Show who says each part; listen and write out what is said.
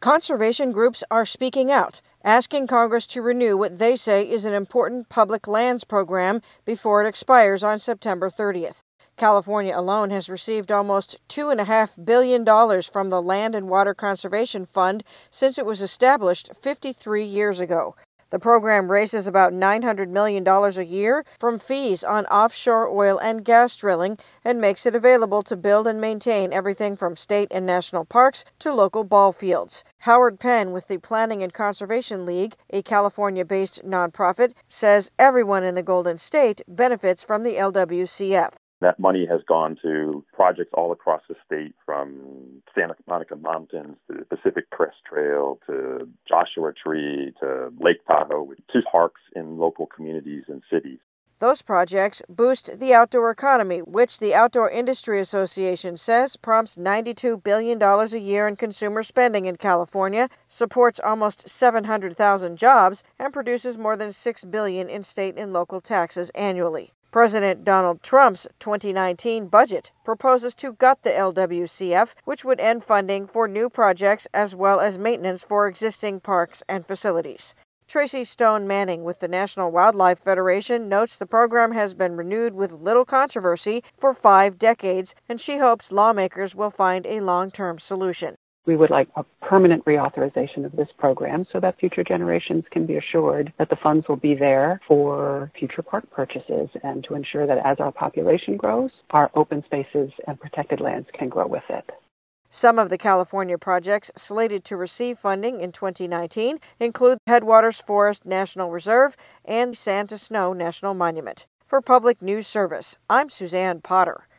Speaker 1: Conservation groups are speaking out, asking Congress to renew what they say is an important public lands program before it expires on September 30th. California alone has received almost $2.5 billion from the Land and Water Conservation Fund since it was established 53 years ago. The program raises about $900 million a year from fees on offshore oil and gas drilling and makes it available to build and maintain everything from state and national parks to local ball fields. Howard Penn with the Planning and Conservation League, a California-based nonprofit, says everyone in the Golden State benefits from the LWCF.
Speaker 2: That money has gone to projects all across the state, from Santa Monica Mountains to the Pacific Crest Trail to Joshua Tree to Lake Tahoe, to parks in local communities and cities.
Speaker 1: Those projects boost the outdoor economy, which the Outdoor Industry Association says prompts $92 billion a year in consumer spending in California, supports almost 700,000 jobs, and produces more than $6 billion in state and local taxes annually. President Donald Trump's 2019 budget proposes to gut the LWCF, which would end funding for new projects as well as maintenance for existing parks and facilities. Tracy Stone Manning with the National Wildlife Federation notes the program has been renewed with little controversy for 5 decades, and she hopes lawmakers will find a long-term solution.
Speaker 3: We would like a permanent reauthorization of this program so that future generations can be assured that the funds will be there for future park purchases and to ensure that as our population grows, our open spaces and protected lands can grow with it.
Speaker 1: Some of the California projects slated to receive funding in 2019 include Headwaters Forest National Reserve and Santa Snow National Monument. For Public News Service, I'm Suzanne Potter.